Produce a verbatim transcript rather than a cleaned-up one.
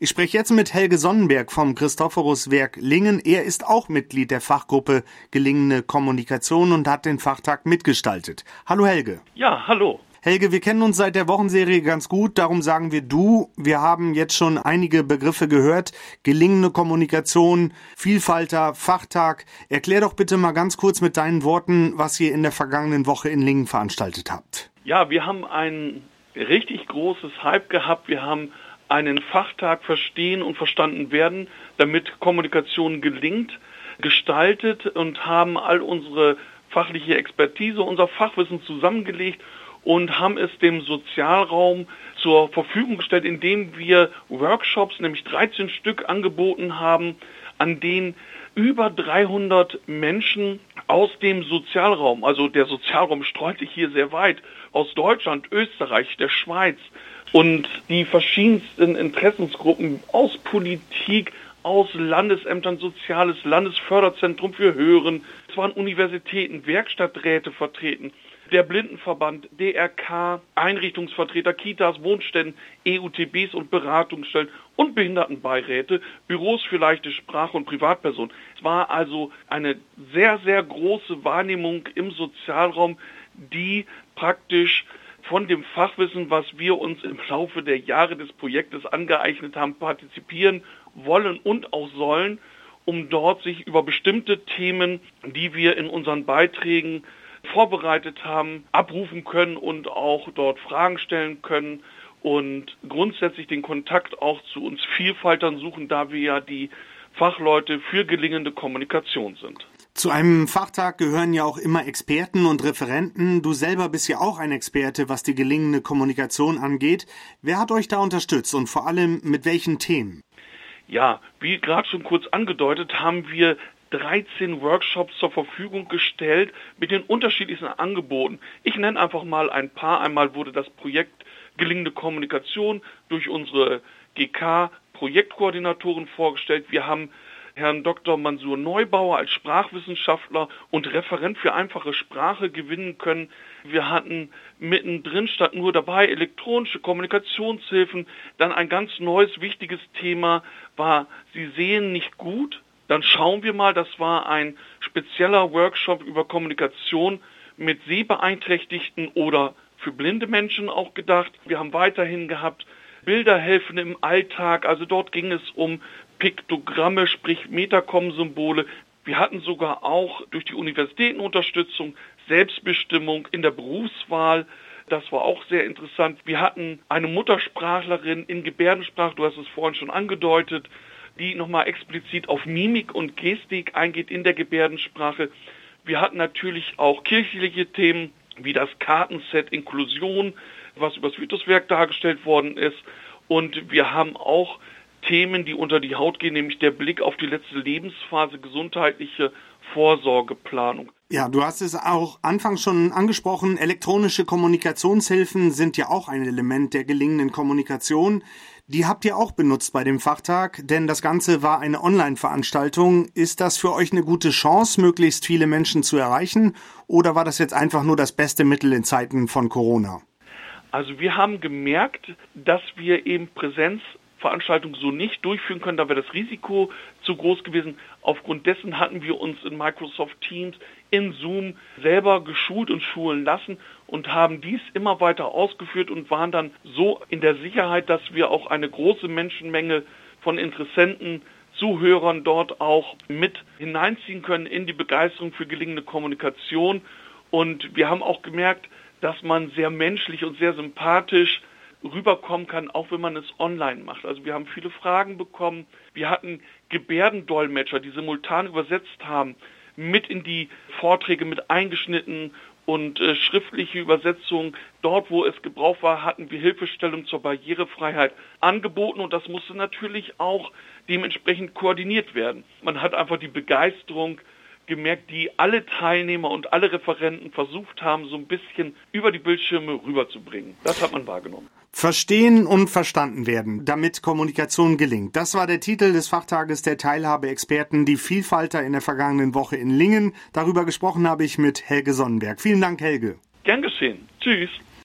Ich spreche jetzt mit Helge Sonnenberg vom Christophorus-Werk Lingen. Er ist auch Mitglied der Fachgruppe Gelingende Kommunikation und hat den Fachtag mitgestaltet. Hallo Helge. Ja, hallo. Helge, wir kennen uns seit der Wochenserie ganz gut, darum sagen wir du. Wir haben jetzt schon einige Begriffe gehört. Gelingende Kommunikation, Vielfalter, Fachtag. Erklär doch bitte mal ganz kurz mit deinen Worten, was ihr in der vergangenen Woche in Lingen veranstaltet habt. Ja, wir haben ein richtig großes Hype gehabt. Wir haben einen Fachtag Verstehen und Verstanden werden, damit Kommunikation gelingt, gestaltet und haben all unsere fachliche Expertise, unser Fachwissen zusammengelegt und haben es dem Sozialraum zur Verfügung gestellt, indem wir Workshops, nämlich dreizehn Stück, angeboten haben, an denen über dreihundert Menschen aus dem Sozialraum, also der Sozialraum streut sich hier sehr weit, aus Deutschland, Österreich, der Schweiz und die verschiedensten Interessensgruppen aus Politik, aus Landesämtern, Soziales, Landesförderzentrum für Hören, es waren Universitäten, Werkstatträte vertreten, der Blindenverband, D R K, Einrichtungsvertreter, Kitas, Wohnstätten, E U T Bs und Beratungsstellen und Behindertenbeiräte, Büros für leichte Sprache und Privatpersonen. Es war also eine sehr, sehr große Wahrnehmung im Sozialraum, die praktisch von dem Fachwissen, was wir uns im Laufe der Jahre des Projektes angeeignet haben, partizipieren wollen und auch sollen, um dort sich über bestimmte Themen, die wir in unseren Beiträgen vorbereitet haben, abrufen können und auch dort Fragen stellen können und grundsätzlich den Kontakt auch zu uns Vielfaltern suchen, da wir ja die Fachleute für gelingende Kommunikation sind. Zu einem Fachtag gehören ja auch immer Experten und Referenten. Du selber bist ja auch ein Experte, was die gelingende Kommunikation angeht. Wer hat euch da unterstützt und vor allem mit welchen Themen? Ja, wie gerade schon kurz angedeutet, haben wir dreizehn Workshops zur Verfügung gestellt mit den unterschiedlichsten Angeboten. Ich nenne einfach mal ein paar. Einmal wurde das Projekt Gelingende Kommunikation durch unsere G K-Projektkoordinatoren vorgestellt. Wir haben Herrn Doktor Mansur Neubauer als Sprachwissenschaftler und Referent für einfache Sprache gewinnen können. Wir hatten mittendrin statt nur dabei elektronische Kommunikationshilfen. Dann ein ganz neues, wichtiges Thema war, Sie sehen nicht gut. Dann schauen wir mal, das war ein spezieller Workshop über Kommunikation mit Sehbeeinträchtigten oder für blinde Menschen auch gedacht. Wir haben weiterhin gehabt Bilder helfen im Alltag, also dort ging es um Piktogramme, sprich Metacom-Symbole. Wir hatten sogar auch durch die Universitätenunterstützung Selbstbestimmung in der Berufswahl. Das war auch sehr interessant. Wir hatten eine Muttersprachlerin in Gebärdensprache, du hast es vorhin schon angedeutet, die nochmal explizit auf Mimik und Gestik eingeht in der Gebärdensprache. Wir hatten natürlich auch kirchliche Themen wie das Kartenset Inklusion, was über das Vituswerk dargestellt worden ist. Und wir haben auch Themen, die unter die Haut gehen, nämlich der Blick auf die letzte Lebensphase, gesundheitliche Vorsorgeplanung. Ja, du hast es auch anfangs schon angesprochen, elektronische Kommunikationshilfen sind ja auch ein Element der gelingenden Kommunikation. Die habt ihr auch benutzt bei dem Fachtag, denn das Ganze war eine Online-Veranstaltung. Ist das für euch eine gute Chance, möglichst viele Menschen zu erreichen, oder war das jetzt einfach nur das beste Mittel in Zeiten von Corona? Also wir haben gemerkt, dass wir eben Präsenzveranstaltungen so nicht durchführen können, da wäre das Risiko zu groß gewesen. Aufgrund dessen hatten wir uns in Microsoft Teams, in Zoom selber geschult und schulen lassen und haben dies immer weiter ausgeführt und waren dann so in der Sicherheit, dass wir auch eine große Menschenmenge von Interessenten, Zuhörern dort auch mit hineinziehen können in die Begeisterung für gelingende Kommunikation. Und wir haben auch gemerkt, dass man sehr menschlich und sehr sympathisch rüberkommen kann, auch wenn man es online macht. Also wir haben viele Fragen bekommen. Wir hatten Gebärdendolmetscher, die simultan übersetzt haben, mit in die Vorträge mit eingeschnitten und äh, schriftliche Übersetzung. Dort, wo es gebraucht war, hatten wir Hilfestellung zur Barrierefreiheit angeboten und das musste natürlich auch dementsprechend koordiniert werden. Man hat einfach die Begeisterung gemerkt, die alle Teilnehmer und alle Referenten versucht haben, so ein bisschen über die Bildschirme rüberzubringen. Das hat man wahrgenommen. Verstehen und verstanden werden, damit Kommunikation gelingt. Das war der Titel des Fachtages der Teilhabeexperten, die Vielfalter in der vergangenen Woche in Lingen. Darüber gesprochen habe ich mit Helge Sonnenberg. Vielen Dank, Helge. Gern geschehen. Tschüss.